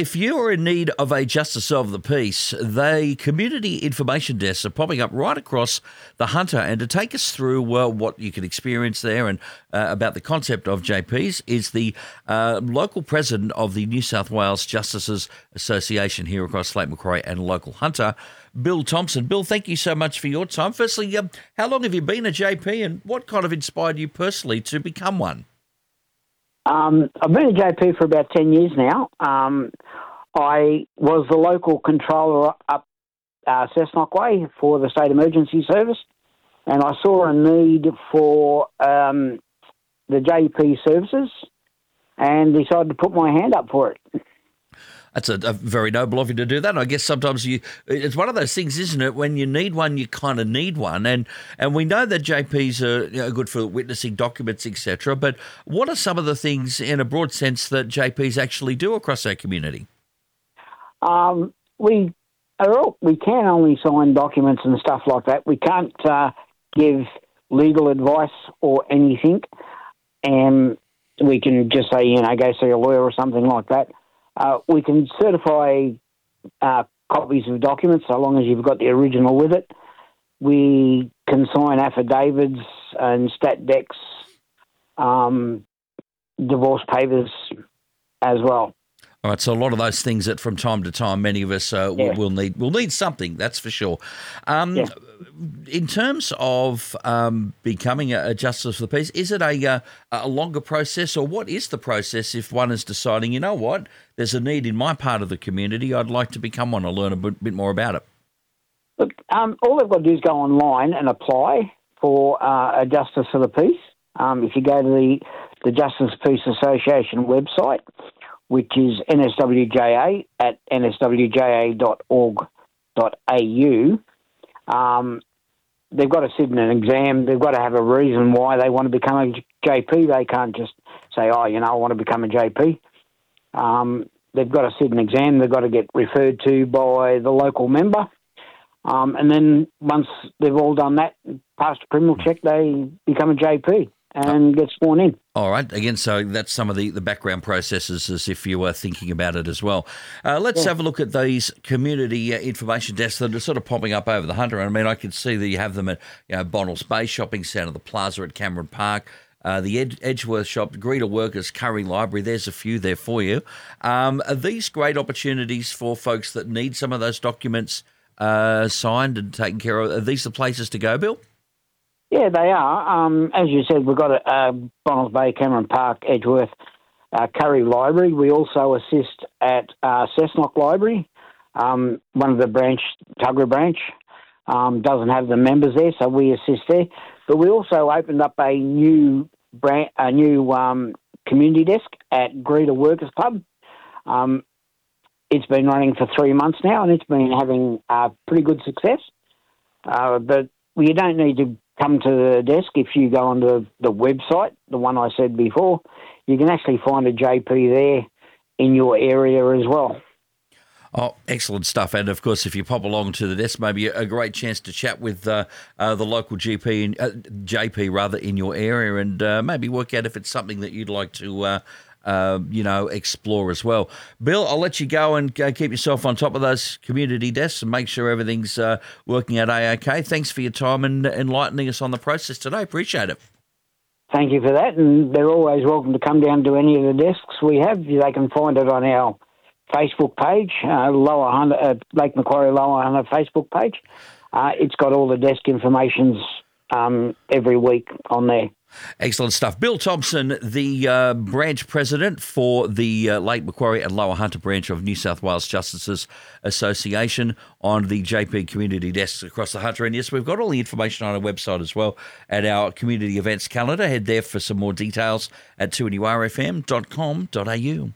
if you're in need of a Justice of the Peace, the community information desks are popping up right across the Hunter. And to take us through what you can experience there and about the concept of JPs is the local president of the New South Wales Justices Association here across Lake Macquarie and local Hunter, Bill Thompson. Bill, thank you so much for your time. Firstly, how long have you been a JP and what kind of inspired you personally to become one? I've been a JP for about 10 years now. I was the local controller up Cessnock Way for the State Emergency Service, and I saw a need for the JP services and decided to put my hand up for it. That's a very noble of you to do that. And I guess sometimes it's one of those things, isn't it? When you need one, you kind of need one. And we know that JPs are good for witnessing documents, etc. But what are some of the things in a broad sense that JPs actually do across our community? We can only sign documents and stuff like that. We can't give legal advice or anything. And we can just say, go see a lawyer or something like that. We can certify copies of documents so long as you've got the original with it. We can sign affidavits and stat decks, divorce papers as well. All right, so a lot of those things that from time to time many of us will need something, that's for sure. In terms of becoming a Justice of the Peace, is it a longer process, or what is the process if one is deciding, you know what, there's a need in my part of the community, I'd like to become one or learn a bit more about it? Look, all they've got to do is go online and apply for a Justice of the Peace. If you go to the Justice of the Peace Association website, which is NSWJA at nswja.org.au. They've got to sit in an exam. They've got to have a reason why they want to become a JP. They can't just say, I want to become a JP. They've got to sit an exam. They've got to get referred to by the local member. And then once they've all done that, passed a criminal check, they become a JP and get sworn in. All right. Again, so that's some of the background processes as if you were thinking about it as well. Let's have a look at these community information desks that are sort of popping up over the Hunter. I mean, I can see that you have them at Bonnells Bay Shopping Centre, the Plaza at Cameron Park, the Edgeworth Shop, Greeter Workers, Curry Library. There's a few there for you. Are these great opportunities for folks that need some of those documents signed and taken care of? Are these the places to go, Bill? Yeah, they are. As you said, we've got Bonnells Bay, Cameron Park, Edgeworth, Curry Library. We also assist at Cessnock Library. One of the Tuggerah branch, doesn't have the members there, so we assist there. But we also opened up a new community desk at Greeter Workers Pub. It's been running for 3 months now, and it's been having pretty good success. But you don't need to come to the desk. If you go onto the website, the one I said before, you can actually find a JP there in your area as well. Oh, excellent stuff. And, of course, if you pop along to the desk, maybe a great chance to chat with the local JP in your area and maybe work out if it's something that you'd like to explore as well. Bill, I'll let you go and keep yourself on top of those community desks and make sure everything's working out A-OK. Thanks for your time and enlightening us on the process today. Appreciate it. Thank you for that, and they're always welcome to come down to any of the desks we have. They can find it on our Facebook page, Lake Macquarie Lower Hunter Facebook page. It's got all the desk information every week on there. Excellent stuff. Bill Thompson, the branch president for the Lake Macquarie and Lower Hunter branch of New South Wales Justices Association on the JP community desks across the Hunter. And yes, we've got all the information on our website as well at our community events calendar. Head there for some more details at 2NURFM.com.au.